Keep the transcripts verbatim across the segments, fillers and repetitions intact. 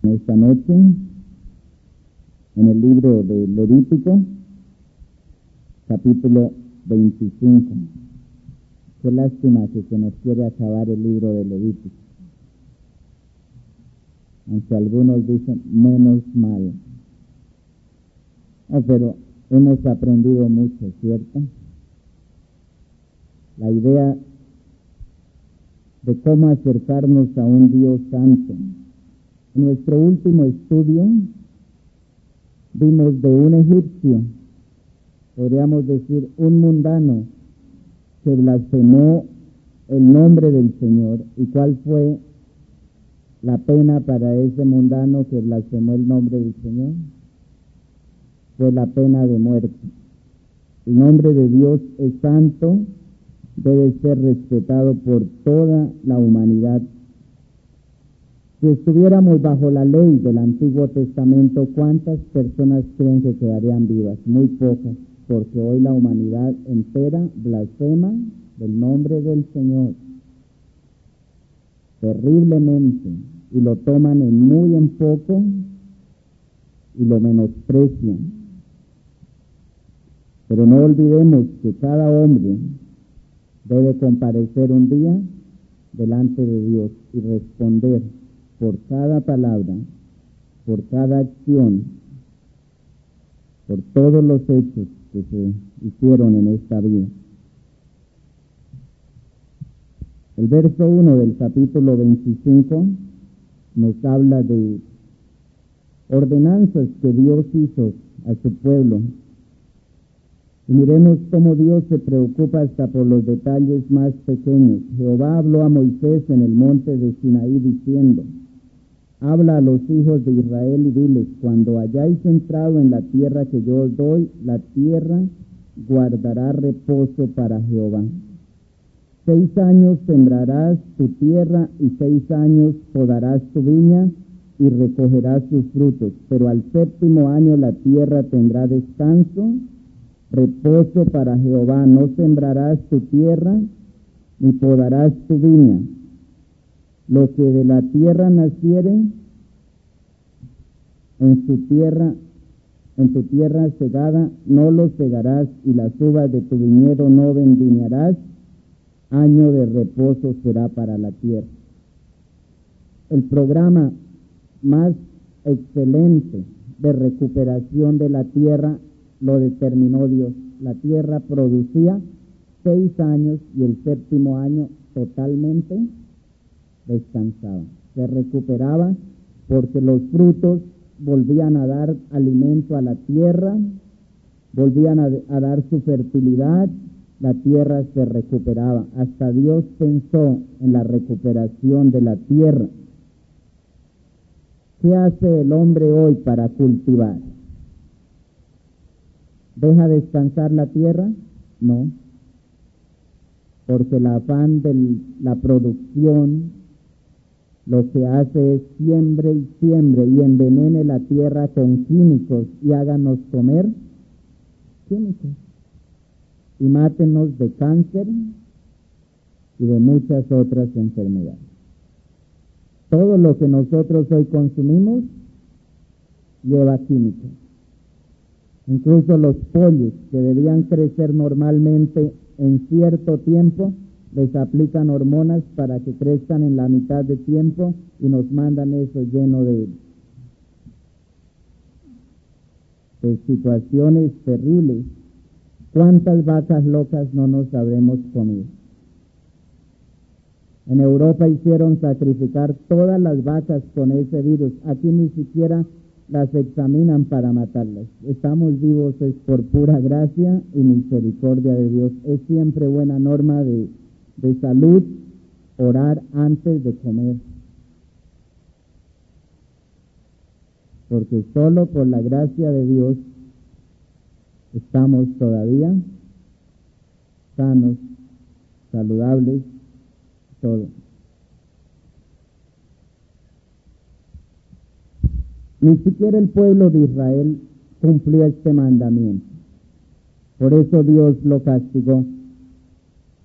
Esta noche, en el libro de Levítico, capítulo veinticinco. Qué lástima que se nos quiere acabar el libro de Levítico. Aunque algunos dicen, menos mal. Oh, pero hemos aprendido mucho, ¿cierto? La idea de cómo acercarnos a un Dios santo. En nuestro último estudio vimos de un egipcio, podríamos decir un mundano, que blasfemó el nombre del Señor. ¿Y cuál fue la pena para ese mundano que blasfemó el nombre del Señor? Fue la pena de muerte. El nombre de Dios es santo, debe ser respetado por toda la humanidad. Si estuviéramos bajo la ley del Antiguo Testamento, ¿cuántas personas creen que quedarían vivas? Muy pocas, porque hoy la humanidad entera blasfema del nombre del Señor terriblemente, y lo toman en muy en poco y lo menosprecian. Pero no olvidemos que cada hombre debe comparecer un día delante de Dios y responder por cada palabra, por cada acción, por todos los hechos que se hicieron en esta vida. El verso uno del capítulo veinticinco nos habla de ordenanzas que Dios hizo a su pueblo. Y miremos cómo Dios se preocupa hasta por los detalles más pequeños. Jehová habló a Moisés en el monte de Sinaí diciendo: habla a los hijos de Israel y diles: cuando hayáis entrado en la tierra que yo os doy, la tierra guardará reposo para Jehová. Seis años sembrarás tu tierra y seis años podarás tu viña y recogerás sus frutos. Pero al séptimo año la tierra tendrá descanso, reposo para Jehová. No sembrarás tu tierra ni podarás tu viña. Lo que de la tierra naciere, en su tierra, en tu tierra segada, no lo segarás, y las uvas de tu viñedo no vendimiarás. Año de reposo será para la tierra. El programa más excelente de recuperación de la tierra lo determinó Dios. La tierra producía seis años y el séptimo año totalmente descansaba. Se recuperaba porque los frutos volvían a dar alimento a la tierra, volvían a, a dar su fertilidad, la tierra se recuperaba. Hasta Dios pensó en la recuperación de la tierra. ¿Qué hace el hombre hoy para cultivar? ¿Deja descansar la tierra? No, porque el afán de la producción lo que hace es siembre y siembre y envenene la tierra con químicos y háganos comer químicos y mátenos de cáncer y de muchas otras enfermedades. Todo lo que nosotros hoy consumimos lleva químicos. Incluso los pollos que debían crecer normalmente en cierto tiempo, les aplican hormonas para que crezcan en la mitad de tiempo y nos mandan eso lleno de, de situaciones terribles. ¿Cuántas vacas locas no nos habremos comido? En Europa hicieron sacrificar todas las vacas con ese virus. Aquí ni siquiera las examinan para matarlas. Estamos vivos es por pura gracia y misericordia de Dios. Es siempre buena norma de, de salud orar antes de comer. Porque solo por la gracia de Dios estamos todavía sanos, saludables, todo. Ni siquiera el pueblo de Israel cumplió este mandamiento. Por eso Dios lo castigó.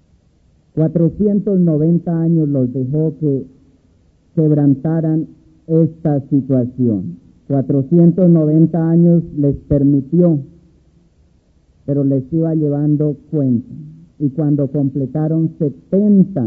cuatrocientos noventa años los dejó que quebrantaran esta situación. cuatrocientos noventa años les permitió, pero les iba llevando cuenta. Y cuando completaron setenta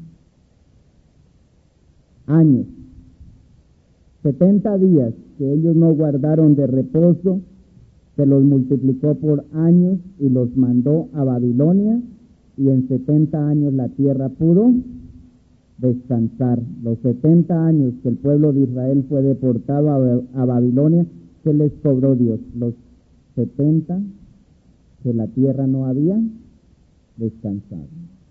años, setenta días que ellos no guardaron de reposo, se los multiplicó por años y los mandó a Babilonia, y en setenta años la tierra pudo descansar. Los setenta años que el pueblo de Israel fue deportado a, a Babilonia, ¿qué les cobró Dios? Los setenta que la tierra no había descansado.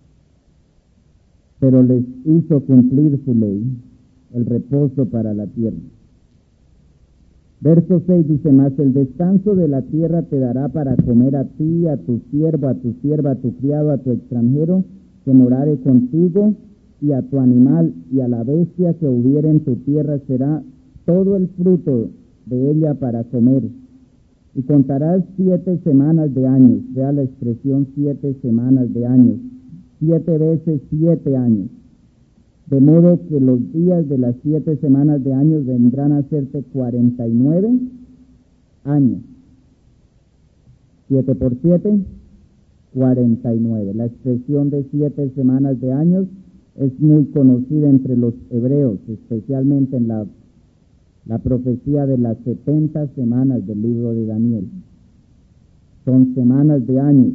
Pero les hizo cumplir su ley, el reposo para la tierra. Verso seis dice, mas el descanso de la tierra te dará para comer a ti, a tu siervo, a tu sierva, a tu criado, a tu extranjero, que morare contigo, y a tu animal, y a la bestia que hubiere en tu tierra será todo el fruto de ella para comer. Y contarás siete semanas de años, vea la expresión siete semanas de años, siete veces siete años. De modo que los días de las siete semanas de años vendrán a hacerte cuarenta y nueve años. Siete por siete, cuarenta y nueve. La expresión de siete semanas de años es muy conocida entre los hebreos, especialmente en la, la profecía de las setenta semanas del libro de Daniel. Son semanas de años.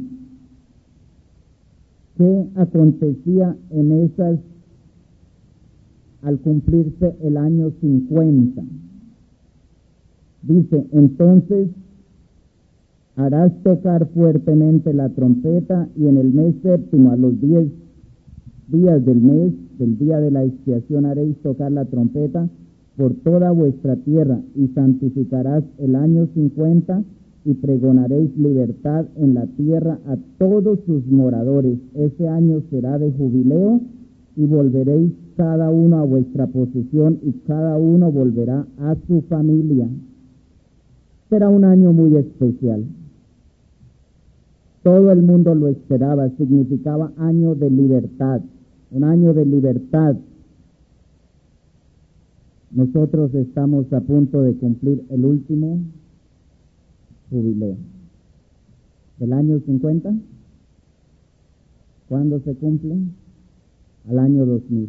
¿Qué acontecía en esas al cumplirse el año cincuenta? Dice, entonces harás tocar fuertemente la trompeta, y en el mes séptimo, a los diez días del mes, del día de la expiación, haréis tocar la trompeta por toda vuestra tierra, y santificarás el año cincuenta, y pregonaréis libertad en la tierra a todos sus moradores. Ese año será de jubileo, y volveréis cada uno a vuestra posesión, y cada uno volverá a su familia. Será un año muy especial. Todo el mundo lo esperaba, significaba año de libertad, un año de libertad. Nosotros estamos a punto de cumplir el último jubileo del año cincuenta. ¿Cuándo se cumple? Al año dos mil.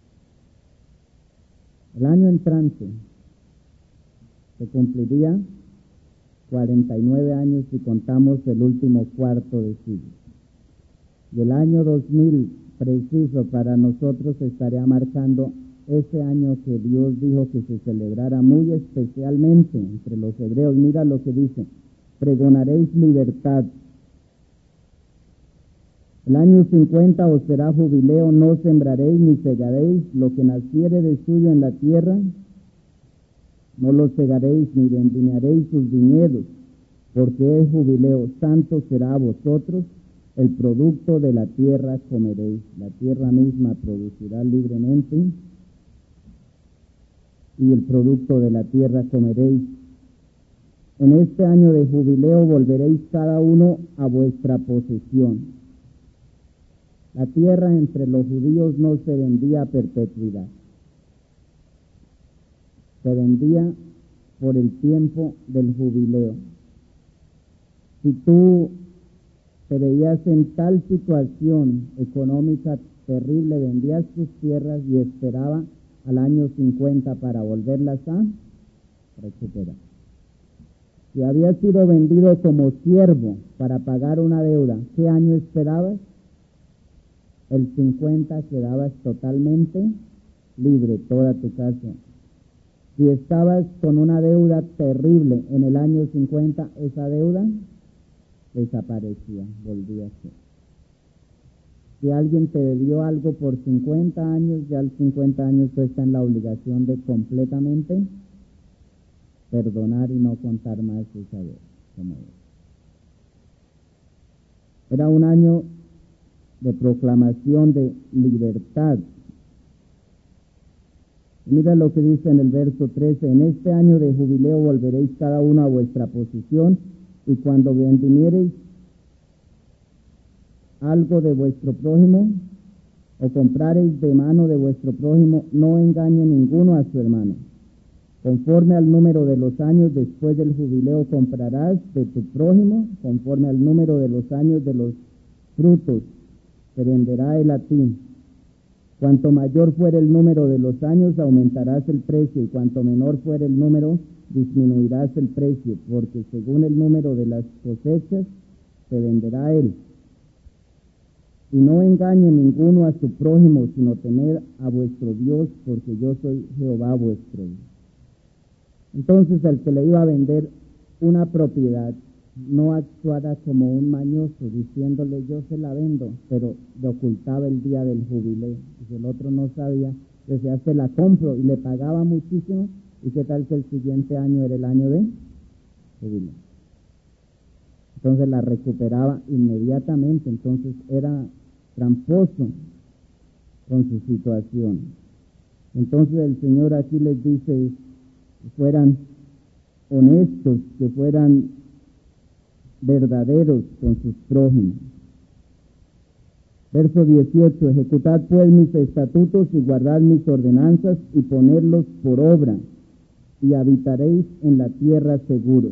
El año entrante se cumpliría cuarenta y nueve años si contamos el último cuarto de siglo. Y el año dos mil, preciso para nosotros, estaría marcando ese año que Dios dijo que se celebrara muy especialmente entre los hebreos. Mira lo que dice: pregonaréis libertad. El año cincuenta os será jubileo, no sembraréis ni segaréis lo que naciere de suyo en la tierra, no lo segaréis ni vendimiaréis sus viñedos, porque es jubileo, santo será a vosotros, el producto de la tierra comeréis. La tierra misma producirá libremente, y el producto de la tierra comeréis. En este año de jubileo volveréis cada uno a vuestra posesión. La tierra entre los judíos no se vendía a perpetuidad. Se vendía por el tiempo del jubileo. Si tú te veías en tal situación económica terrible, vendías tus tierras y esperaba al año cincuenta para volverlas a recuperar. Si habías sido vendido como siervo para pagar una deuda, ¿qué año esperabas? El cincuenta, quedabas totalmente libre, toda tu casa. Si estabas con una deuda terrible en el año cincuenta, esa deuda desaparecía, volvía a ser. Si alguien te debió algo por cincuenta años, ya al cincuenta años tú estás en la obligación de completamente perdonar y no contar más esa deuda. Era un año de proclamación de libertad. Mira lo que dice en el verso trece: en este año de jubileo volveréis cada uno a vuestra posición, y cuando vendimiereis algo de vuestro prójimo, o comprareis de mano de vuestro prójimo, no engañe ninguno a su hermano, Conforme al número de los años después del jubileo comprarás de tu prójimo, conforme al número de los años de los frutos te venderá él a ti. Cuanto mayor fuere el número de los años, aumentarás el precio, y cuanto menor fuere el número, disminuirás el precio, porque según el número de las cosechas, te venderá él. Y no engañe ninguno a su prójimo, sino temed a vuestro Dios, porque yo soy Jehová vuestro Dios. Entonces el que le iba a vender una propiedad, no actuara como un mañoso, diciéndole yo se la vendo, pero le ocultaba el día del jubileo. Y el otro no sabía, decía se la compro, y le pagaba muchísimo, y qué tal que el siguiente año era el año de jubileo. Entonces la recuperaba inmediatamente, entonces era tramposo con su situación. Entonces el Señor aquí les dice que fueran honestos, que fueran verdaderos con sus prójimos. Verso dieciocho, ejecutad pues mis estatutos y guardad mis ordenanzas y ponedlos por obra, y habitaréis en la tierra seguros.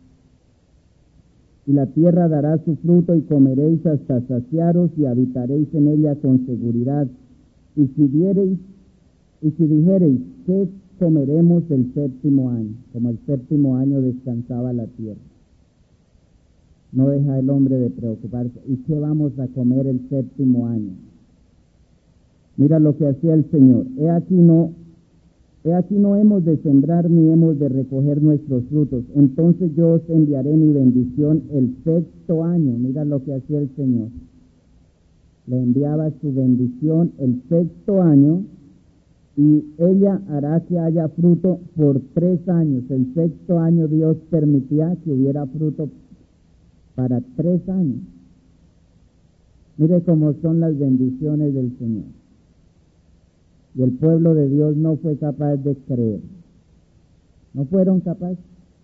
Y la tierra dará su fruto y comeréis hasta saciaros y habitaréis en ella con seguridad. Y si diereis, y si dijereis, ¿qué comeremos el séptimo año? Como el séptimo año descansaba la tierra. No deja el hombre de preocuparse. ¿Y qué vamos a comer el séptimo año? Mira lo que hacía el Señor. He aquí no, he aquí no hemos de sembrar ni hemos de recoger nuestros frutos. Entonces yo os enviaré mi bendición el sexto año. Mira lo que hacía el Señor. Le enviaba su bendición el sexto año, y ella hará que haya fruto por tres años. El sexto año Dios permitía que hubiera fruto para tres años. Mire cómo son las bendiciones del Señor. Y el pueblo de Dios no fue capaz de creer. No fueron capaces.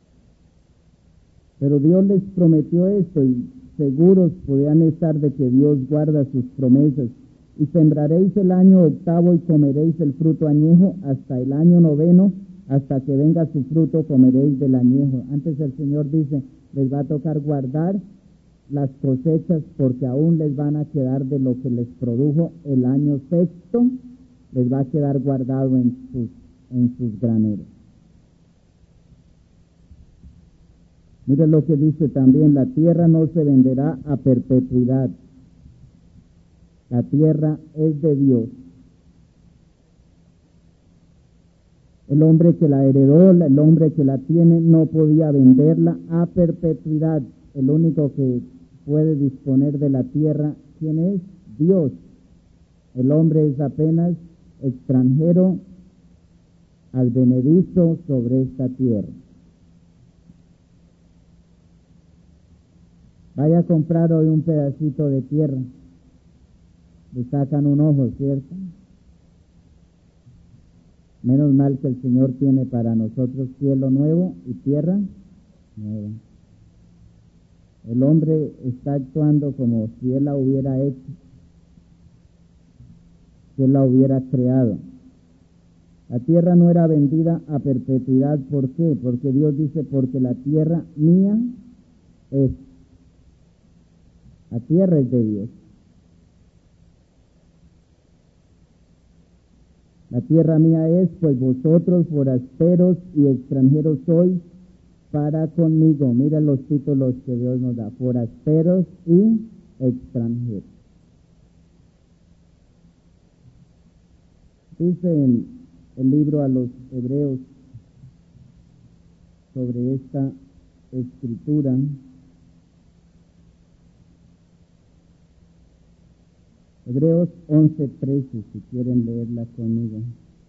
Pero Dios les prometió esto, y seguros podían estar de que Dios guarda sus promesas. Y sembraréis el año octavo y comeréis el fruto añejo hasta el año noveno, hasta que venga su fruto comeréis del añejo. Antes el Señor dice, les va a tocar guardar las cosechas porque aún les van a quedar de lo que les produjo el año sexto, les va a quedar guardado en sus, en sus graneros. Mire lo que dice también, la tierra no se venderá a perpetuidad. La tierra es de Dios. El hombre que la heredó, el hombre que la tiene, no podía venderla a perpetuidad. El único que puede disponer de la tierra, ¿quién es? Dios. El hombre es apenas extranjero, advenedizo sobre esta tierra. Vaya a comprar hoy un pedacito de tierra, le sacan un ojo, ¿cierto? Menos mal que el Señor tiene para nosotros cielo nuevo y tierra nueva. El hombre está actuando como si Él la hubiera hecho, si Él la hubiera creado. La tierra no era vendida a perpetuidad. ¿Por qué? Porque Dios dice, porque la tierra mía es. La tierra es de Dios. La tierra mía es, pues vosotros forasteros y extranjeros sois para conmigo. Mira los títulos que Dios nos da, forasteros y extranjeros. Dice en el libro a los Hebreos sobre esta escritura, Hebreos once trece, si quieren leerla conmigo.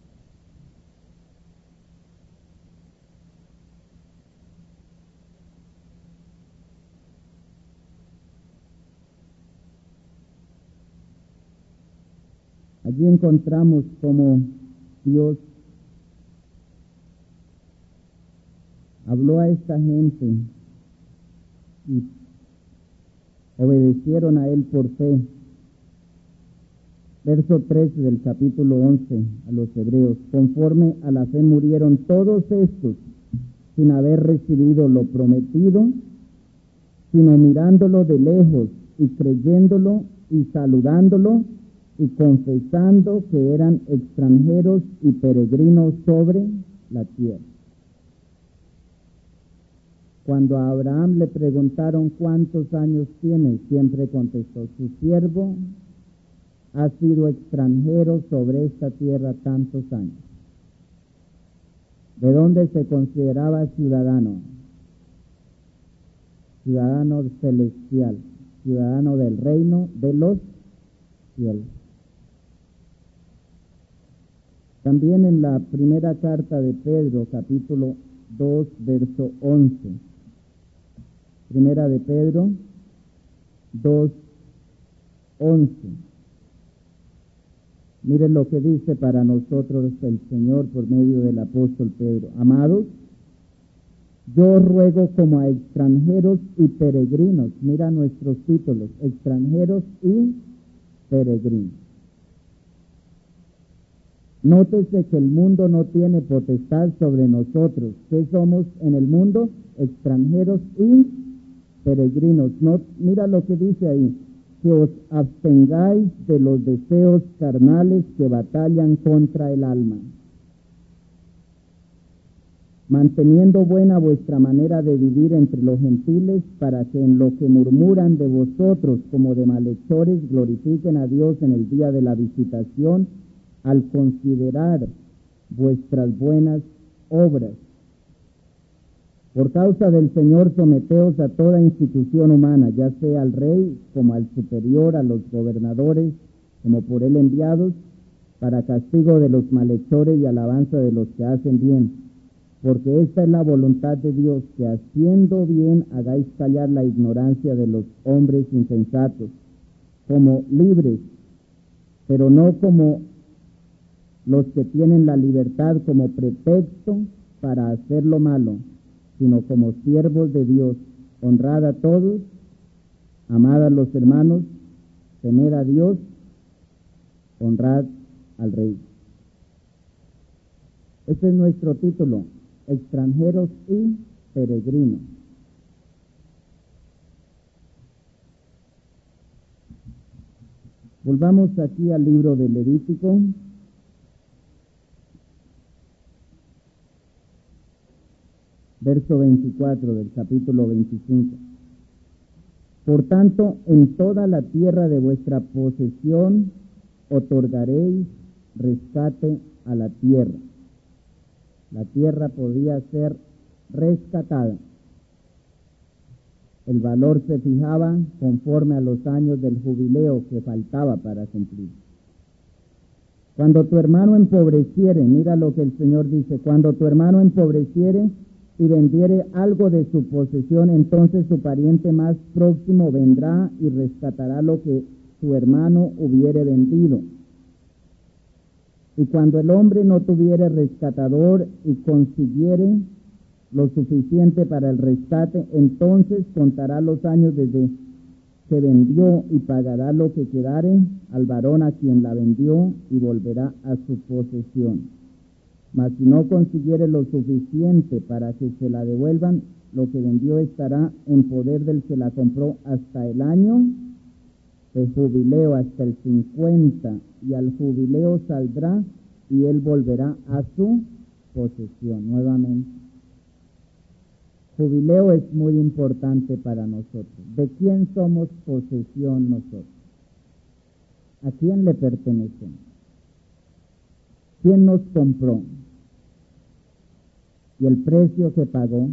Allí encontramos cómo Dios habló a esta gente y obedecieron a Él por fe. Verso trece del capítulo once a los Hebreos. Conforme a la fe murieron todos estos sin haber recibido lo prometido, sino mirándolo de lejos y creyéndolo y saludándolo y confesando que eran extranjeros y peregrinos sobre la tierra. Cuando a Abraham le preguntaron cuántos años tiene, siempre contestó: su siervo ha sido extranjero sobre esta tierra tantos años. ¿De dónde se consideraba ciudadano? Ciudadano celestial, ciudadano del reino de los cielos. También en la primera carta de Pedro, capítulo dos, verso once. Primera de Pedro dos, once. Miren lo que dice para nosotros el Señor por medio del apóstol Pedro. Amados, yo os ruego como a extranjeros y peregrinos. Mira nuestros títulos: extranjeros y peregrinos. Nótese que el mundo no tiene potestad sobre nosotros. ¿Qué somos en el mundo? Extranjeros y peregrinos. No, mira lo que dice ahí: que os abstengáis de los deseos carnales que batallan contra el alma, manteniendo buena vuestra manera de vivir entre los gentiles, para que en lo que murmuran de vosotros como de malhechores glorifiquen a Dios en el día de la visitación, al considerar vuestras buenas obras. Por causa del Señor, someteos a toda institución humana, ya sea al rey como al superior, a los gobernadores como por él enviados, para castigo de los malhechores y alabanza de los que hacen bien. Porque esta es la voluntad de Dios, que haciendo bien hagáis callar la ignorancia de los hombres insensatos, como libres, pero no como los que tienen la libertad como pretexto para hacer lo malo, sino como siervos de Dios. Honrad a todos, amad a los hermanos, temed a Dios, honrad al Rey. Este es nuestro título: extranjeros y peregrinos. Volvamos aquí al libro de Levítico. Verso veinticuatro del capítulo veinticinco. Por tanto, en toda la tierra de vuestra posesión otorgaréis rescate a la tierra. La tierra podía ser rescatada. El valor se fijaba conforme a los años del jubileo que faltaba para cumplir. Cuando tu hermano empobreciere, mira lo que el Señor dice: cuando tu hermano empobreciere y vendiere algo de su posesión, entonces su pariente más próximo vendrá y rescatará lo que su hermano hubiere vendido. Y cuando el hombre no tuviere rescatador y consiguiere lo suficiente para el rescate, entonces contará los años desde que vendió y pagará lo que quedare al varón a quien la vendió y volverá a su posesión. Mas si no consiguiere lo suficiente para que se la devuelvan, lo que vendió estará en poder del que la compró hasta el año de jubileo, hasta el cincuenta, y al jubileo saldrá y él volverá a su posesión nuevamente. Jubileo es muy importante para nosotros. ¿De quién somos posesión nosotros? ¿A quién le pertenecemos? ¿Quién nos compró? Y el precio que pagó.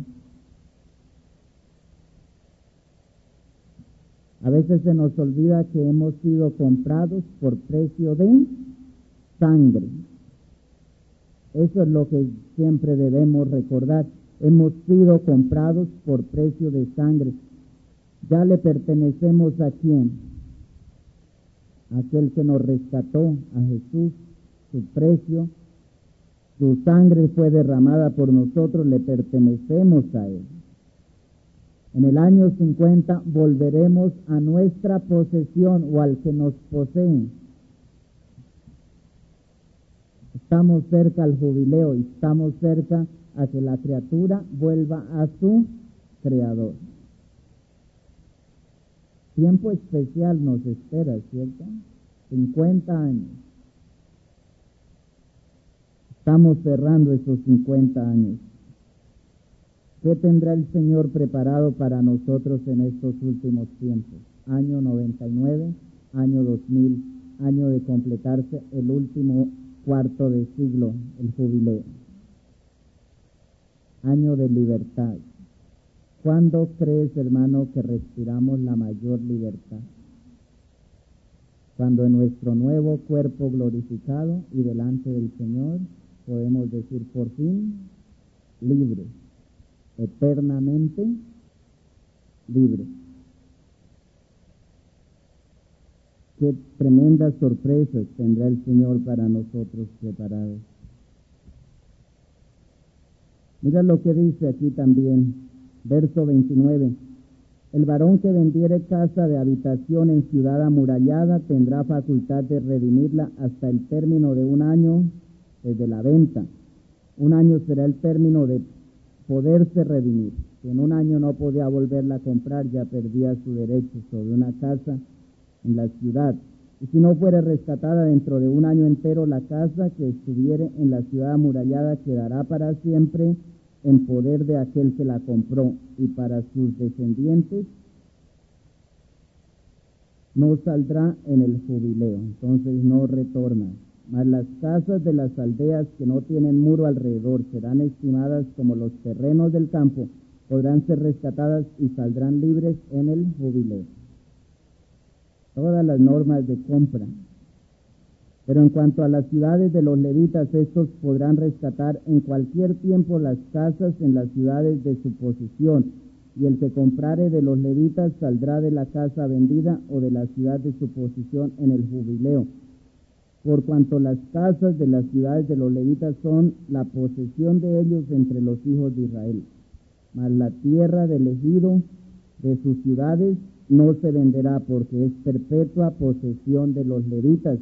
A veces se nos olvida que hemos sido comprados por precio de sangre. Eso es lo que siempre debemos recordar. Hemos sido comprados por precio de sangre. Ya le pertenecemos ¿a quién? Aquel que nos rescató, a Jesús. Su precio, su sangre fue derramada por nosotros, le pertenecemos a Él. En el año cincuenta volveremos a nuestra posesión o al que nos posee. Estamos cerca al jubileo y estamos cerca a que la criatura vuelva a su Creador. Tiempo especial nos espera, ¿cierto? cincuenta años. Estamos cerrando esos cincuenta años. ¿Qué tendrá el Señor preparado para nosotros en estos últimos tiempos? Año noventa y nueve, año dos mil, año de completarse el último cuarto de siglo, el jubileo. Año de libertad. ¿Cuándo crees, hermano, que respiramos la mayor libertad? Cuando en nuestro nuevo cuerpo glorificado y delante del Señor podemos decir por fin, libre, eternamente libre. Qué tremendas sorpresas tendrá el Señor para nosotros preparadas. Mira lo que dice aquí también, verso veintinueve. El varón que vendiere casa de habitación en ciudad amurallada tendrá facultad de redimirla hasta el término de un año desde la venta. Un año será el término de poderse redimir. Si en un año no podía volverla a comprar, ya perdía su derecho sobre una casa en la ciudad. Y si no fuera rescatada dentro de un año entero, la casa que estuviere en la ciudad amurallada quedará para siempre en poder de aquel que la compró, y para sus descendientes no saldrá en el jubileo, entonces no retorna. Mas las casas de las aldeas que no tienen muro alrededor serán estimadas como los terrenos del campo, podrán ser rescatadas y saldrán libres en el jubileo. Todas las normas de compra. Pero en cuanto a las ciudades de los levitas, estos podrán rescatar en cualquier tiempo las casas en las ciudades de su posesión, y el que comprare de los levitas saldrá de la casa vendida o de la ciudad de su posesión en el jubileo, por cuanto las casas de las ciudades de los levitas son la posesión de ellos entre los hijos de Israel. Mas la tierra del ejido de sus ciudades no se venderá, porque es perpetua posesión de los levitas.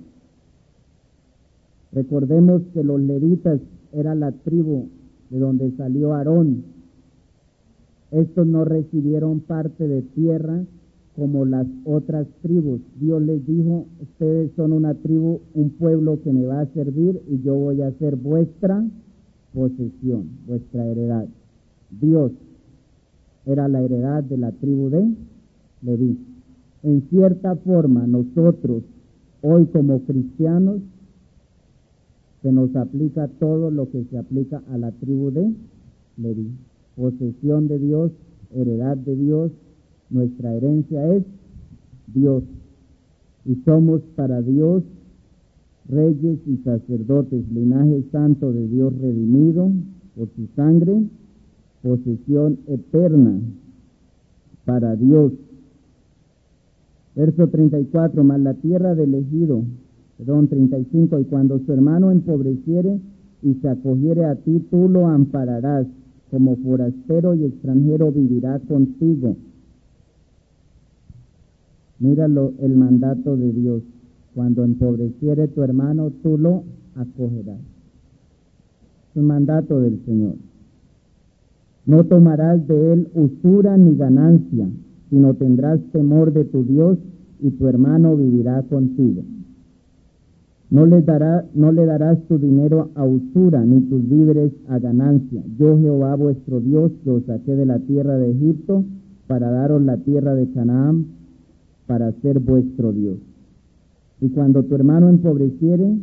Recordemos que los levitas era la tribu de donde salió Aarón. Estos no recibieron parte de tierra como las otras tribus. Dios les dijo, ustedes son una tribu, un pueblo que me va a servir y yo voy a ser vuestra posesión, vuestra heredad. Dios era la heredad de la tribu de Leví. En cierta forma, nosotros, hoy como cristianos, se nos aplica todo lo que se aplica a la tribu de Leví. Posesión de Dios, heredad de Dios, nuestra herencia es Dios. Y somos para Dios reyes y sacerdotes, linaje santo de Dios redimido por su sangre, posesión eterna para Dios. Verso treinta y cuatro, mas la tierra del ejido, perdón, treinta y cinco, y cuando su hermano empobreciere y se acogiere a ti, tú lo ampararás, como forastero y extranjero vivirá contigo. Míralo, el mandato de Dios. Cuando empobreciere tu hermano, tú lo acogerás. Es un mandato del Señor. No tomarás de él usura ni ganancia, sino tendrás temor de tu Dios, y tu hermano vivirá contigo. No le dará, no le darás tu dinero a usura, ni tus víveres a ganancia. Yo, Jehová vuestro Dios, que os saqué de la tierra de Egipto, para daros la tierra de Canaán, para ser vuestro Dios. Y cuando tu hermano empobreciere,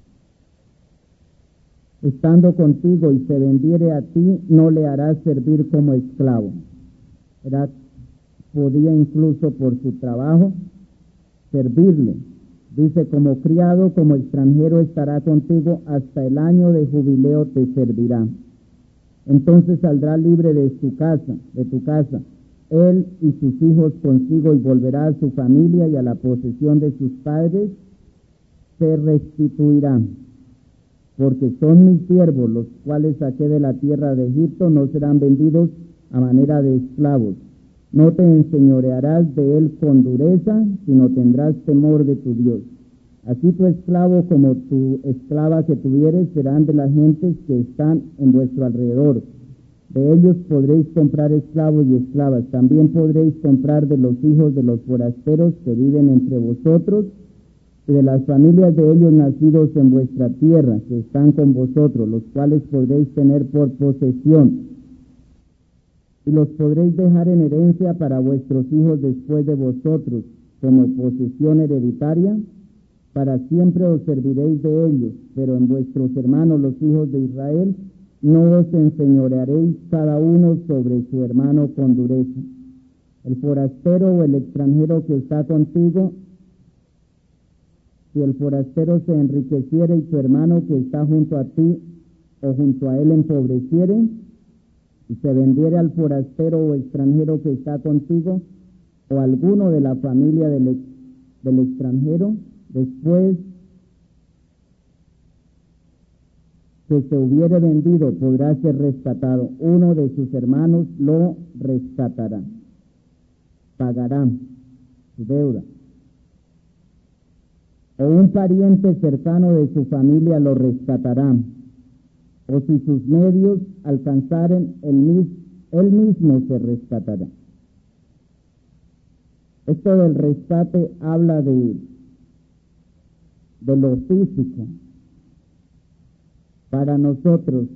estando contigo, y se vendiere a ti, no le harás servir como esclavo. Era, podía incluso por su trabajo servirle. Dice, como criado, como extranjero estará contigo, hasta el año de jubileo te servirá. Entonces saldrá libre de su casa, de tu casa, él y sus hijos consigo, y volverá a su familia y a la posesión de sus padres, se restituirán. Porque son mis siervos, los cuales saqué de la tierra de Egipto, no serán vendidos a manera de esclavos. No te enseñorearás de él con dureza, sino tendrás temor de tu Dios. Así tu esclavo como tu esclava que tuvieres serán de las gentes que están en vuestro alrededor. De ellos podréis comprar esclavos y esclavas. También podréis comprar de los hijos de los forasteros que viven entre vosotros y de las familias de ellos nacidos en vuestra tierra, que están con vosotros, los cuales podréis tener por posesión. Y los podréis dejar en herencia para vuestros hijos después de vosotros, como posesión hereditaria. Para siempre os serviréis de ellos, pero en vuestros hermanos los hijos de Israel no os enseñorearéis cada uno sobre su hermano con dureza. El forastero o el extranjero que está contigo, si el forastero se enriqueciere y tu hermano que está junto a ti o junto a él empobreciere, y se vendiere al forastero o extranjero que está contigo, o alguno de la familia del, ex, del extranjero, después que se hubiere vendido, podrá ser rescatado. Uno de sus hermanos lo rescatará, pagará su deuda. O un pariente cercano de su familia lo rescatará. O si sus medios alcanzaren, él, él mismo se rescatará. Esto del rescate habla de, de lo físico. Para nosotros,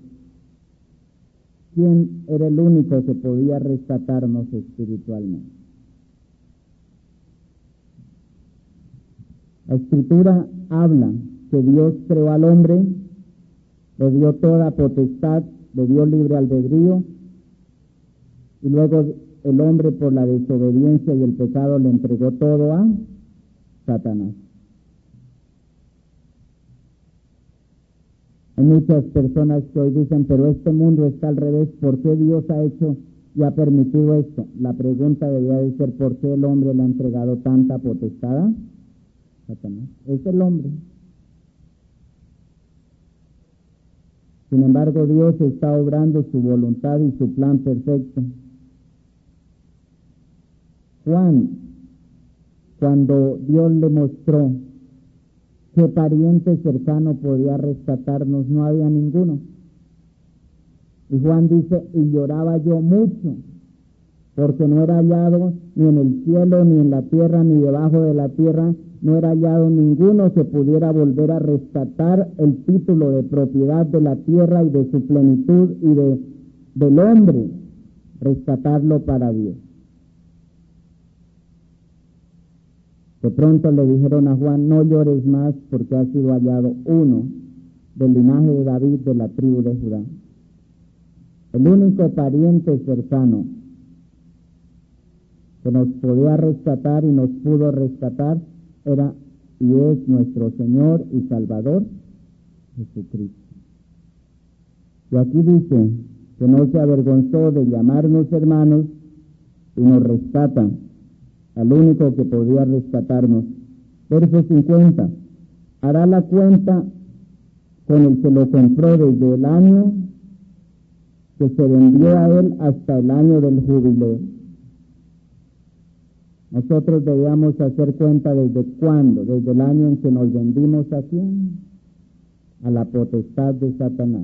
¿quién era el único que podía rescatarnos espiritualmente? La Escritura habla que Dios creó al hombre, le dio toda potestad, le dio libre albedrío, y luego el hombre por la desobediencia y el pecado le entregó todo a Satanás. Hay muchas personas que hoy dicen, pero este mundo está al revés, ¿por qué Dios ha hecho y ha permitido esto? La pregunta debería de ser, ¿por qué el hombre le ha entregado tanta potestad a Satanás? Es el hombre. Sin embargo, Dios está obrando su voluntad y su plan perfecto. Juan, cuando Dios le mostró qué pariente cercano podía rescatarnos, no había ninguno. Y Juan dice, y lloraba yo mucho, porque no era hallado ni en el cielo, ni en la tierra, ni debajo de la tierra, no era hallado ninguno que pudiera volver a rescatar el título de propiedad de la tierra y de su plenitud y de, del hombre, rescatarlo para Dios. De pronto le dijeron a Juan, no llores más porque ha sido hallado uno del linaje de David, de la tribu de Judá. El único pariente cercano que nos podía rescatar y nos pudo rescatar era y es nuestro Señor y Salvador Jesucristo. Y aquí dice que no se avergonzó de llamarnos hermanos y nos rescata al único que podía rescatarnos. Verso cincuenta, hará la cuenta con el que lo compró desde el año que se vendió a él hasta el año del jubileo. Nosotros debíamos hacer cuenta desde cuándo, desde el año en que nos vendimos a quién, a la potestad de Satanás.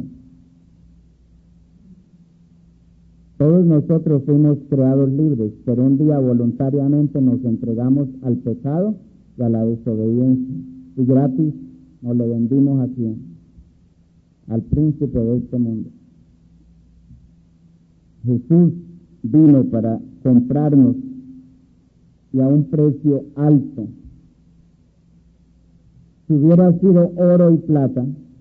Todos nosotros fuimos creados libres, pero un día voluntariamente nos entregamos al pecado y a la desobediencia, y gratis nos le vendimos a quién, al príncipe de este mundo. Jesús vino para comprarnos y a un precio alto. Si hubiera sido oro y plata,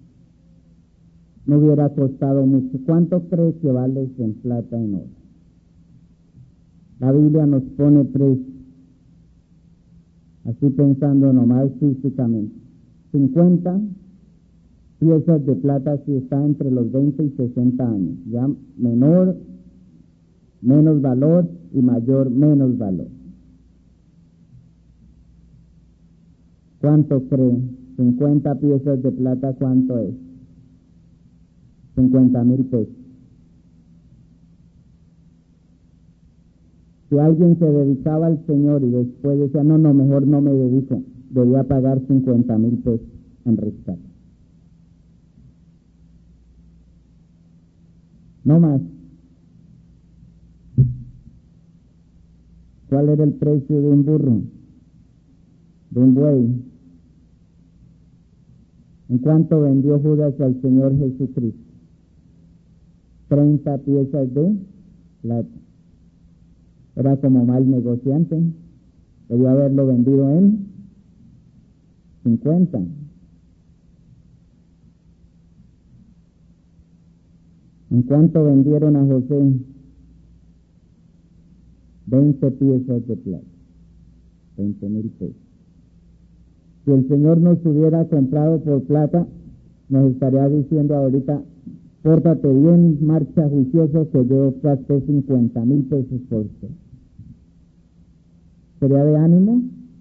no hubiera costado mucho. ¿Cuánto crees que vale en plata y en oro? La Biblia nos pone precio, así pensando nomás físicamente. cincuenta piezas de plata si está entre los veinte y sesenta años, ya menor, menos valor, y mayor, menos valor. ¿Cuánto creen? cincuenta piezas de plata, ¿cuánto es? cincuenta mil pesos. Si alguien se dedicaba al Señor y después decía, no, no, mejor no me dedico, debía pagar cincuenta mil pesos en rescate. No más. ¿Cuál era el precio de un burro? De un buey. ¿En cuánto vendió Judas al Señor Jesucristo? Treinta piezas de plata. Era como mal negociante. Debió haberlo vendido en cincuenta. ¿En cuánto vendieron a José? Veinte piezas de plata. Veinte mil pesos. Si el Señor nos hubiera comprado por plata, nos estaría diciendo ahorita: pórtate bien, marcha juicioso, que yo gasté cincuenta mil pesos por usted. ¿Sería de ánimo?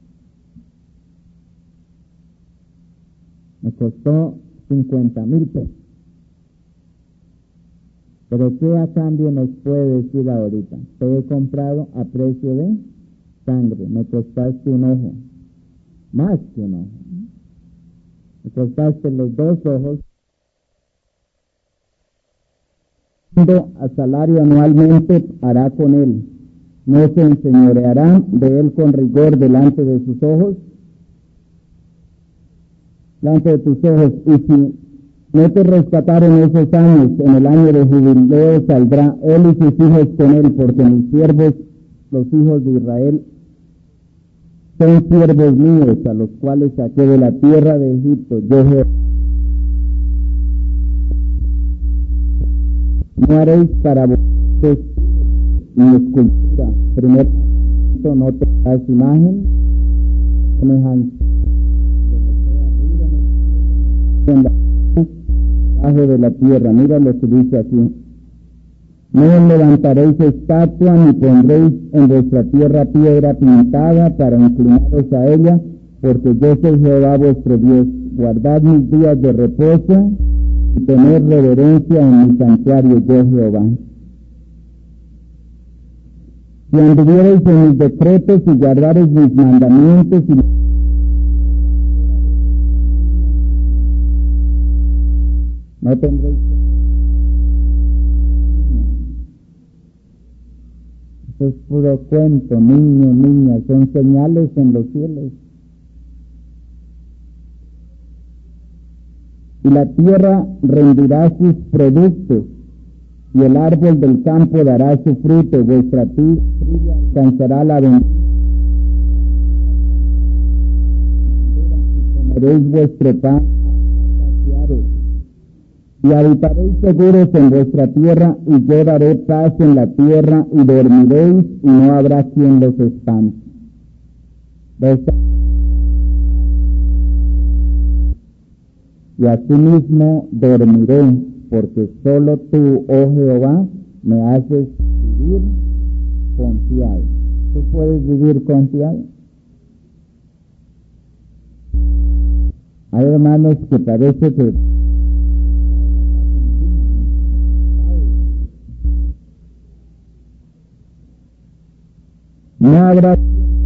Me costó cincuenta mil pesos. Pero ¿qué a cambio nos puede decir ahorita? Te he comprado a precio de sangre, me costaste un ojo, más que un ojo. Me costaste los dos ojos. A salario anualmente hará con él, no se enseñoreará de él con rigor delante de sus ojos, delante de tus ojos, y si no te rescataron esos años, en el año de jubileo saldrá él y sus hijos con él, porque mis siervos, los hijos de Israel, son siervos míos, a los cuales saqué de la tierra de Egipto. Yo Jehová. No haréis para vosotros ni escultura. Primero, no te das imagen, semejanza. Debajo de la tierra, mira lo que dice aquí. No levantaréis estatua ni pondréis en vuestra tierra piedra pintada para inclinaros a ella, porque yo soy Jehová vuestro Dios. Guardad mis días de reposo y tener reverencia en mi santuario, yo Jehová. Si anduviereis en mis decretos y guardareis mis mandamientos y no tendréis. Eso es puro cuento, niño, niña, son señales en los cielos. Y la tierra rendirá sus productos, y el árbol del campo dará su fruto, vuestra tierra alcanzará la bendición. Comeréis vuestro pan hasta saciaros. Y habitaréis seguros en vuestra tierra, y yo daré paz en la tierra, y dormiréis, y no habrá quien los espante. Y asimismo dormiré, porque solo tú, oh Jehová, me haces vivir confiado. ¿Tú puedes vivir confiado? Hay hermanos que parece que no habrá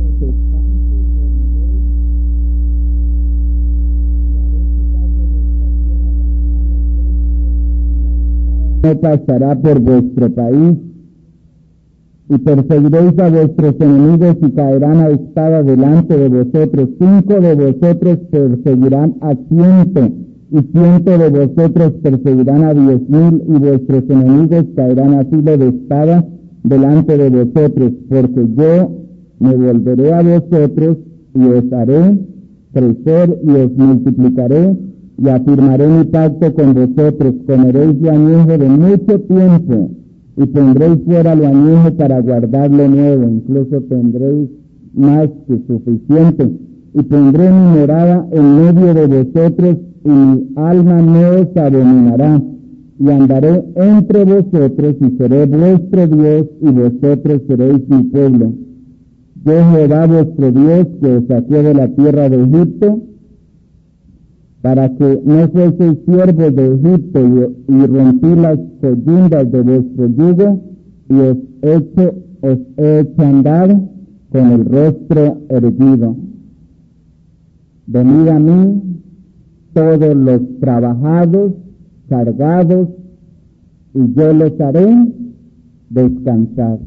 no pasará por vuestro país, y perseguiréis a vuestros enemigos y caerán a espada delante de vosotros. Cinco de vosotros perseguirán a ciento, y ciento de vosotros perseguirán a diez mil, y vuestros enemigos caerán a filo de espada delante de vosotros, porque yo me volveré a vosotros y os haré crecer y os multiplicaré y afirmaré mi pacto con vosotros. Comeréis lo añejo de mucho tiempo y pondréis fuera lo añejo para guardar lo nuevo, incluso tendréis más que suficiente, y pondré mi morada en medio de vosotros y mi alma no os abominará. Y andaré entre vosotros y seré vuestro Dios y vosotros seréis mi pueblo. Yo Jehová vuestro Dios que os saqué de la tierra de Egipto, para que no fueseis siervos de Egipto, y, y rompí las coyundas de vuestro yugo y os, hecho, os he hecho andar con el rostro erguido. venid a mí todos los trabajados, cargados, y yo les haré descansar.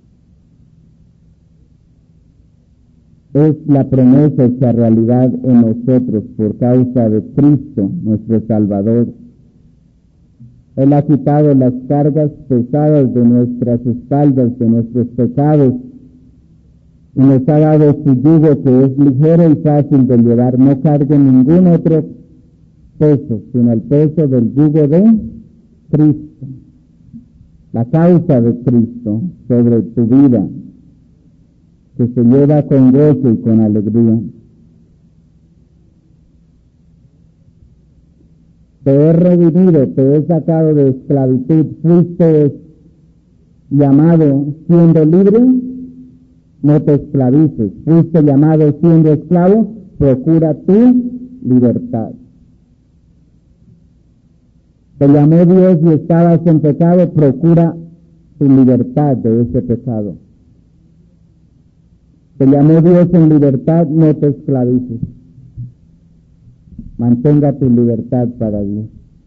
Es la promesa hecha realidad en nosotros por causa de Cristo, nuestro Salvador. Él ha quitado las cargas pesadas de nuestras espaldas, de nuestros pecados, y nos ha dado su yugo que es ligero y fácil de llevar. No cargue ningún otro peso, sino el peso del yugo de Cristo. La causa de Cristo sobre tu vida, que se lleva con gozo y con alegría. Te he redimido, te he sacado de esclavitud, fuiste llamado siendo libre, no te esclavices, fuiste llamado siendo esclavo, procura tu libertad. Te llamó Dios y estabas en pecado, procura tu libertad de ese pecado. Te llamó Dios en libertad, no te esclavices. Mantenga tu libertad para Dios.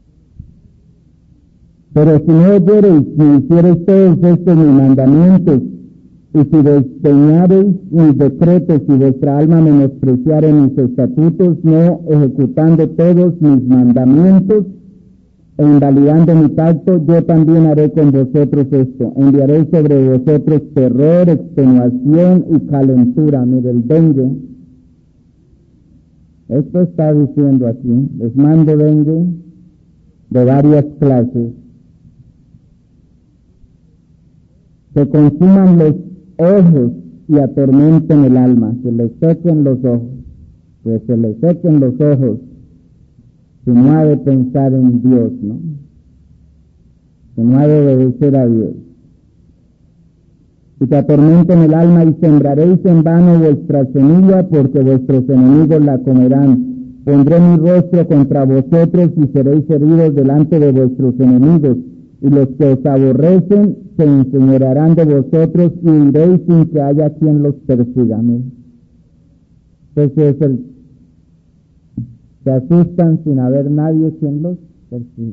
Pero si no oyereis ni hiciereis todos estos mis mandamientos, y si desdeñareis mis decretos y vuestra alma menospreciare mis estatutos, no ejecutando todos mis mandamientos, e invalidando mi pacto, yo también haré con vosotros esto. Enviaré sobre vosotros terror, extenuación y calentura. Mire el dengue. Esto está diciendo aquí. Les mando dengue de varias clases. Que consuman los ojos y atormenten el alma. Que les sequen los ojos. Que se les sequen los ojos. Que no ha de pensar en Dios, ¿no? Que no ha de obedecer a Dios. Y que atormenten el alma, y sembraréis en vano vuestra semilla, porque vuestros enemigos la comerán. Pondré mi rostro contra vosotros, y seréis heridos delante de vuestros enemigos, y los que os aborrecen se enseñorearán de vosotros, y huiréis sin que haya quien los persiga. Ese es el se asustan sin haber nadie quien los persiga.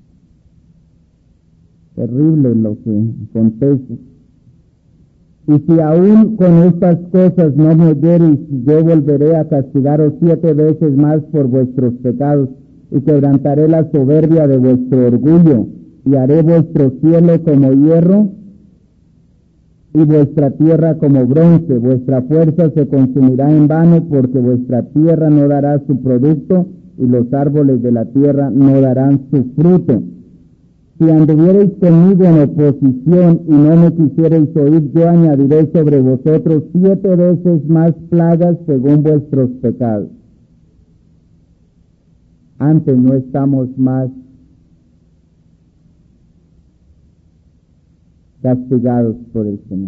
Terrible lo que acontece. Y si aún con estas cosas no me oyereis, yo volveré a castigaros siete veces más por vuestros pecados, y quebrantaré la soberbia de vuestro orgullo, y haré vuestro cielo como hierro, y vuestra tierra como bronce. Vuestra fuerza se consumirá en vano, porque vuestra tierra no dará su producto, y los árboles de la tierra no darán su fruto. Si anduviereis conmigo en oposición y no me quisiereis oír, yo añadiré sobre vosotros siete veces más plagas según vuestros pecados. Antes no estamos más castigados por el Señor.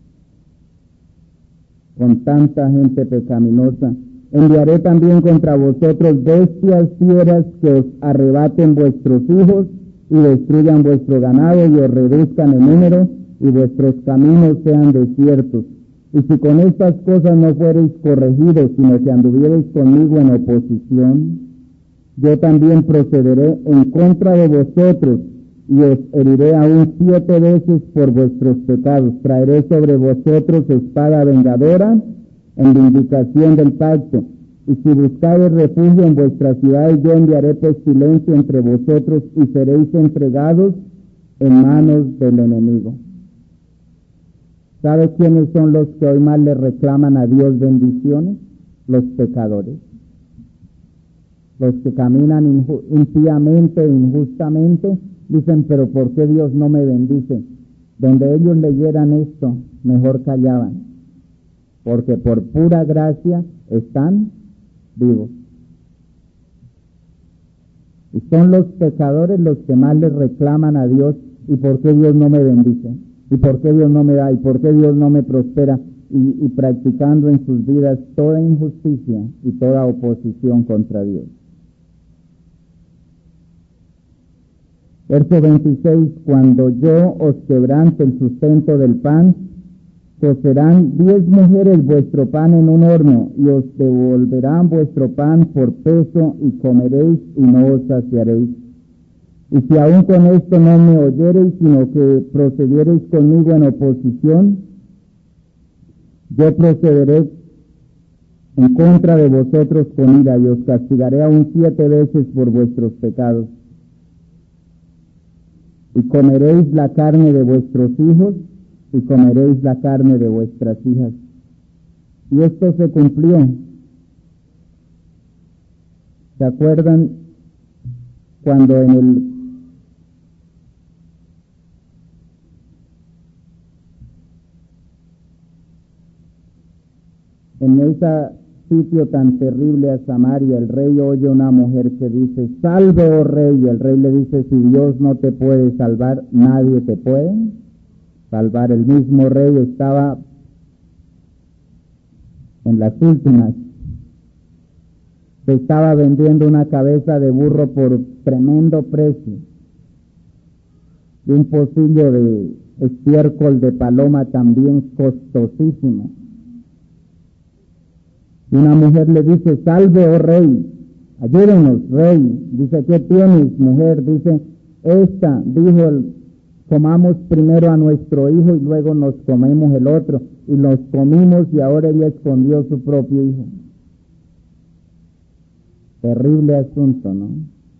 Con tanta gente pecaminosa, enviaré también contra vosotros bestias fieras que os arrebaten vuestros hijos y destruyan vuestro ganado y os reduzcan en número, y vuestros caminos sean desiertos. Y si con estas cosas no fuereis corregidos, sino que anduviereis conmigo en oposición, yo también procederé en contra de vosotros, y os heriré aún siete veces por vuestros pecados. Traeré sobre vosotros espada vengadora en vindicación del pacto. Y si buscareis refugio en vuestras ciudades, yo enviaré pestilencia entre vosotros, y seréis entregados en manos del enemigo. ¿Sabe quiénes son los que hoy más le reclaman a Dios bendiciones? Los pecadores. Los que caminan inju- impíamente e injustamente, dicen, pero ¿por qué Dios no me bendice? Donde ellos leyeran esto, mejor callaban, porque por pura gracia están vivos. Y son los pecadores los que más les reclaman a Dios, ¿y por qué Dios no me bendice? ¿Y por qué Dios no me da? ¿Y por qué Dios no me prospera? Y, y practicando en sus vidas toda injusticia y toda oposición contra Dios. Verso veintiséis, cuando yo os quebrante el sustento del pan, cocerán diez mujeres vuestro pan en un horno, y os devolverán vuestro pan por peso, y comeréis y no os saciaréis. Y si aún con esto no me oyereis, sino que procediereis conmigo en oposición, yo procederé en contra de vosotros con ira, y os castigaré aún siete veces por vuestros pecados. Y comeréis la carne de vuestros hijos, y comeréis la carne de vuestras hijas. Y esto se cumplió. ¿Se acuerdan cuando en el en ese sitio tan terrible a Samaria, el rey oye a una mujer que dice, salve, oh rey, y el rey le dice, si Dios no te puede salvar, nadie te puede salvar? El mismo rey estaba en las últimas, se estaba vendiendo una cabeza de burro por tremendo precio, y un pocillo de estiércol de paloma también costosísimo. Y una mujer le dice, salve, oh rey, ayúdenos, rey. Dice, ¿qué tienes, mujer? Dice, esta, dijo el, comamos primero a nuestro hijo y luego nos comemos el otro. Y nos comimos y ahora ella escondió su propio hijo. Terrible asunto, ¿no?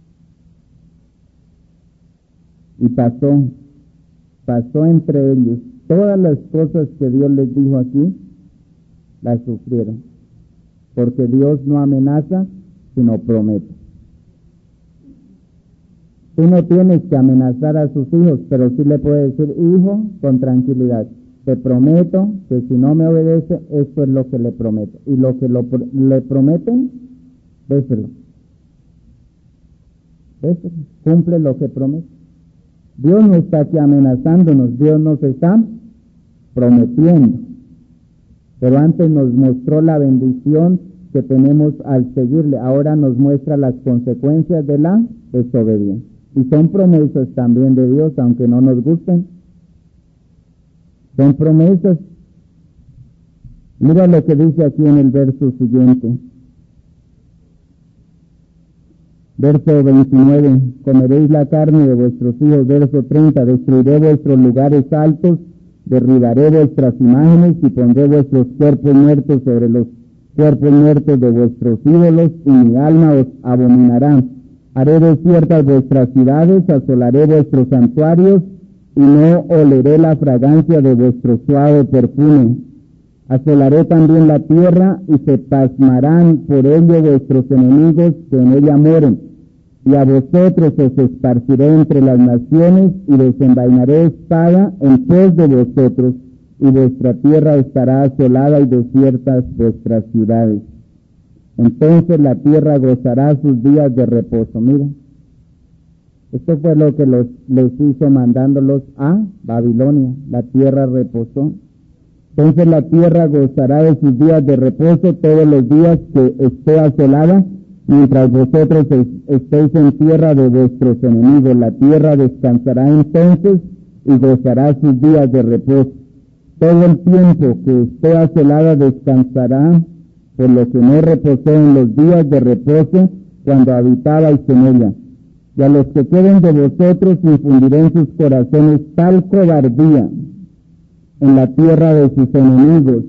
Y pasó, pasó entre ellos. Todas las cosas que Dios les dijo aquí, las sufrieron. Porque Dios no amenaza, sino promete. Tú no tienes que amenazar a sus hijos, pero sí le puedes decir, hijo, con tranquilidad, te prometo que si no me obedece, esto es lo que le prometo. Y lo que lo, le prometen, déselo. Déselo. Cumple lo que promete. Dios no está aquí amenazándonos, Dios nos está prometiendo. Pero antes nos mostró la bendición que tenemos al seguirle, ahora nos muestra las consecuencias de la desobediencia. Y son promesas también de Dios, aunque no nos gusten. Son promesas. Mira lo que dice aquí en el verso siguiente. Verso veintinueve, comeréis la carne de vuestros hijos. Verso treinta, destruiré vuestros lugares altos, derribaré vuestras imágenes y pondré vuestros cuerpos muertos sobre los cuerpos muertos de vuestros ídolos, y mi alma os abominará. Haré desiertas vuestras ciudades, asolaré vuestros santuarios, y no oleré la fragancia de vuestro suave perfume. Asolaré también la tierra, y se pasmarán por ello vuestros enemigos que en ella mueren. Y a vosotros os esparciré entre las naciones, y desenvainaré espada en pos de vosotros, y vuestra tierra estará asolada y desiertas vuestras ciudades. Entonces la tierra gozará sus días de reposo. Mira, esto fue lo que los, les hizo mandándolos a Babilonia. La tierra reposó. Entonces la tierra gozará de sus días de reposo todos los días que esté asolada, mientras vosotros estéis en tierra de vuestros enemigos. La tierra descansará entonces y gozará sus días de reposo. Todo el tiempo que esté asolada descansará, por lo que no reposó en los días de reposo cuando habitabais en ella. Y a los que queden de vosotros infundiré en sus corazones tal cobardía en la tierra de sus enemigos,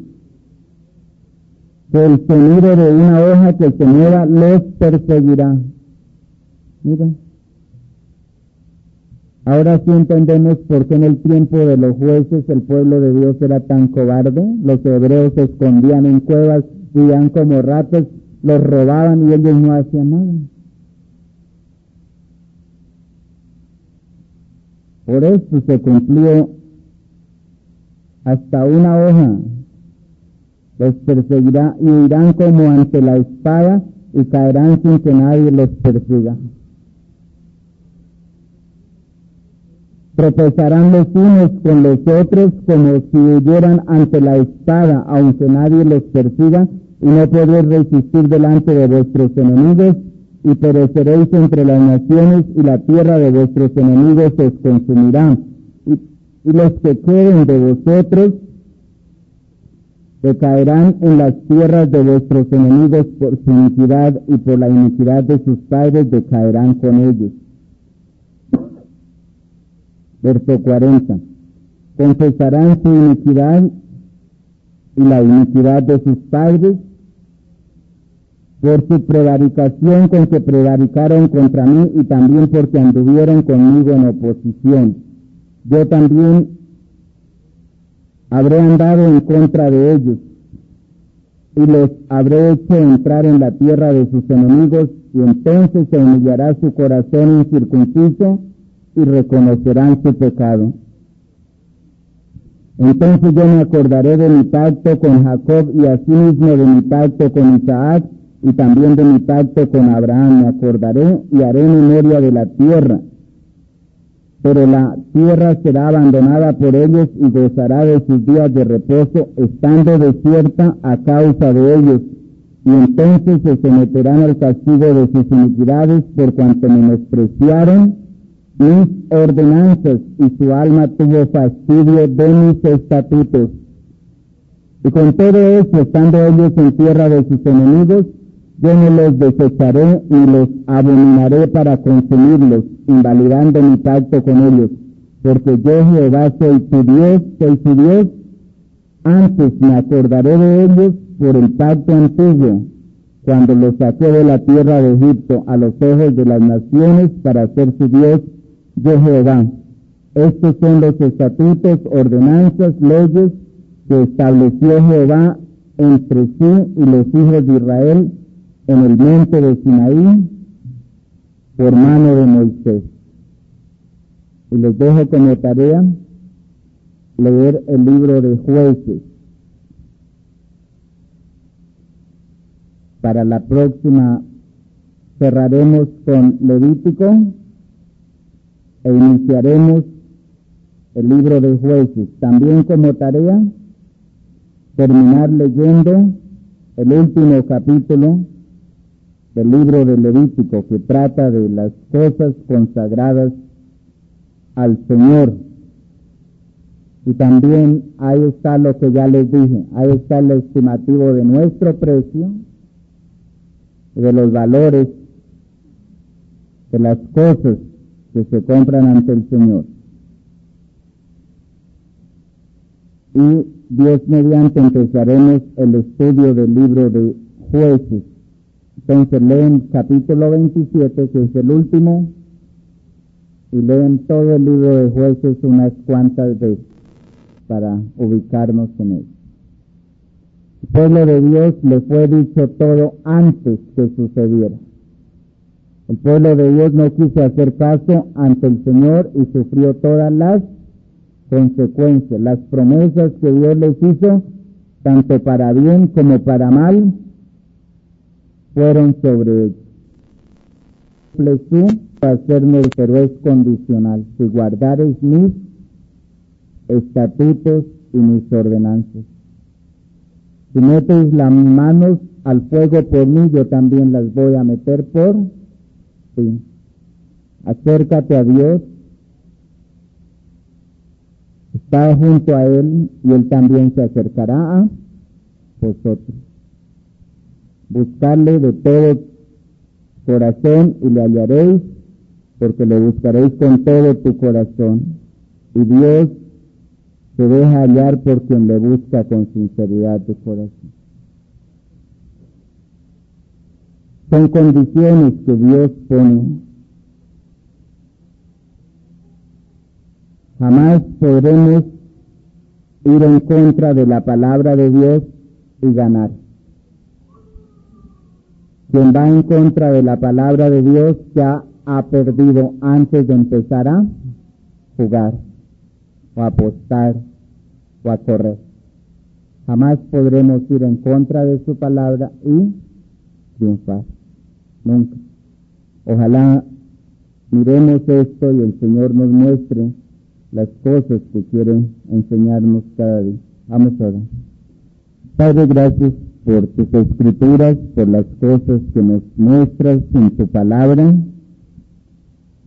que el sonido de una hoja que se mueva los perseguirá. Mira. Ahora sí entendemos por qué en el tiempo de los jueces el pueblo de Dios era tan cobarde. Los hebreos se escondían en cuevas, vivían como ratas, los robaban y ellos no hacían nada. Por eso se cumplió hasta una hoja. Los perseguirá y irán como ante la espada y caerán sin que nadie los persiga. Tropezarán los unos con los otros como si huyeran ante la espada, aunque nadie los persiga, y no podréis resistir delante de vuestros enemigos, y pereceréis entre las naciones, y la tierra de vuestros enemigos os consumirá. Y, y los que queden de vosotros que caerán en las tierras de vuestros enemigos por su iniquidad, y por la iniquidad de sus padres decaerán con ellos. Verso cuarenta. Confesarán su iniquidad y la iniquidad de sus padres por su prevaricación con que prevaricaron contra mí, y también porque anduvieron conmigo en oposición. Yo también habré andado en contra de ellos, y los habré hecho entrar en la tierra de sus enemigos, y entonces se humillará su corazón incircunciso, y reconocerán su pecado. Entonces yo me acordaré de mi pacto con Jacob, y asimismo de mi pacto con Isaac, y también de mi pacto con Abraham. Me acordaré y haré memoria de la tierra. Pero la tierra será abandonada por ellos, y gozará de sus días de reposo, estando desierta a causa de ellos. Y entonces se someterán al castigo de sus iniquidades, por cuanto menospreciaron mis ordenanzas, y su alma tuvo fastidio de mis estatutos. Y con todo eso, estando ellos en tierra de sus enemigos, yo no los desecharé ni los abominaré para consumirlos, invalidando mi pacto con ellos, porque yo Jehová soy tu Dios, soy su Dios. Antes me acordaré de ellos por el pacto antiguo, cuando los saqué de la tierra de Egipto a los ojos de las naciones para ser su Dios, yo Jehová. Estos son los estatutos, ordenanzas, leyes que estableció Jehová entre sí y los hijos de Israel en el monte de Sinaí por mano de Moisés. Y les dejo como tarea leer el libro de Jueces. Para la próxima cerraremos con Levítico e iniciaremos el libro de Jueces. También como tarea terminar leyendo el último capítulo del libro de Levítico, que trata de las cosas consagradas al Señor. Y también ahí está lo que ya les dije, ahí está el estimativo de nuestro precio, de los valores de las cosas que se compran ante el Señor. Y Dios mediante empezaremos el estudio del libro de Jueces. Entonces leen capítulo veintisiete, que es el último, y leen todo el libro de Jueces unas cuantas veces para ubicarnos en él. El pueblo de Dios le fue dicho todo antes que sucediera. El pueblo de Dios no quiso hacer caso ante el Señor y sufrió todas las consecuencias. Las promesas que Dios les hizo, tanto para bien como para mal, fueron sobre ellos. Tú hacernos, pero es condicional. Si guardares mis estatutos y mis ordenanzas. Si metes las manos al fuego por mí, yo también las voy a meter por ti. Acércate a Dios. Está junto a Él y Él también se acercará a vosotros. Buscarle de todo corazón y le hallaréis, porque le buscaréis con todo tu corazón. Y Dios se deja hallar por quien le busca con sinceridad de corazón. Son condiciones que Dios pone. Jamás podremos ir en contra de la palabra de Dios y ganar. Quien va en contra de la palabra de Dios ya ha perdido antes de empezar a jugar, o a apostar, o a correr. Jamás podremos ir en contra de su palabra y triunfar. Nunca. Ojalá miremos esto y el Señor nos muestre las cosas que quieren enseñarnos cada día. Vamos a orar. Padre, gracias por tus escrituras, por las cosas que nos muestras en tu palabra.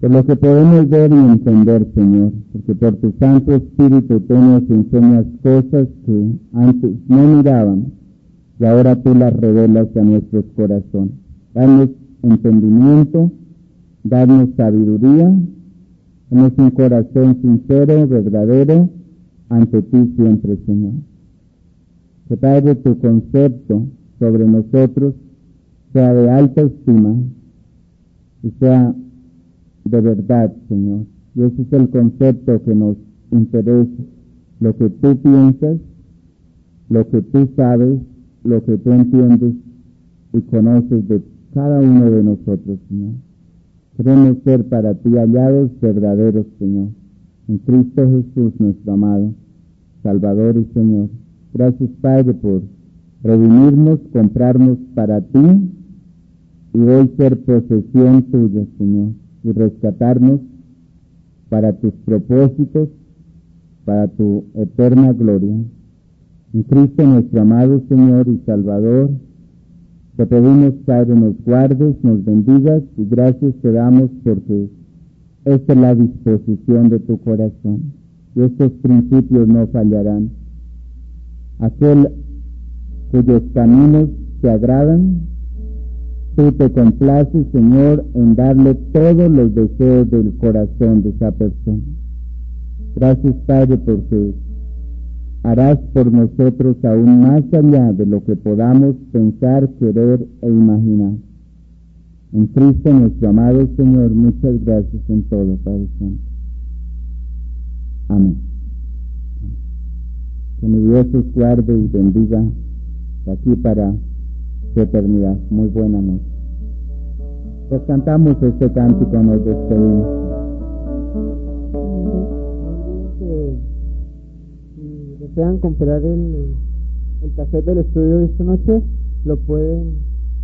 de lo que podemos ver y entender, Señor, porque por tu Santo Espíritu tú nos enseñas cosas que antes no mirábamos y ahora tú las revelas a nuestros corazones. Danos entendimiento, danos sabiduría, danos un corazón sincero, verdadero, ante ti siempre, Señor. Que Padre, tu concepto sobre nosotros sea de alta estima y sea de verdad, Señor. Y ese es el concepto que nos interesa, lo que tú piensas, lo que tú sabes, lo que tú entiendes y conoces de cada uno de nosotros, Señor. Queremos ser para ti hallados verdaderos, Señor, en Cristo Jesús, nuestro amado Salvador y Señor. Gracias, Padre, por redimirnos, comprarnos para ti y hoy ser posesión tuya, Señor, y rescatarnos para tus propósitos, para tu eterna gloria. En Cristo nuestro amado Señor y Salvador, te pedimos, Padre, nos guardes, nos bendigas y gracias te damos porque esta es la disposición de tu corazón y estos principios no fallarán. Aquel cuyos caminos te agradan, tú te complaces, Señor, en darle todos los deseos del corazón de esa persona. Gracias, Padre, porque harás por nosotros aún más allá de lo que podamos pensar, querer e imaginar. En Cristo nuestro amado Señor, muchas gracias en todo, Padre Santo. Amén. Que mi Dios os guarde y bendiga de aquí para su eternidad. Muy buena noche. Pues cantamos este cántico, nos despedimos. Si desean comprar el, el cassette del estudio de esta noche, lo pueden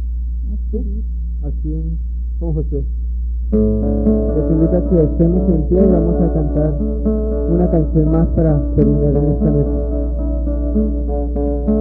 aquí en San José. Les invito a que estemos en pie y vamos a cantar una canción más para terminar en esta noche.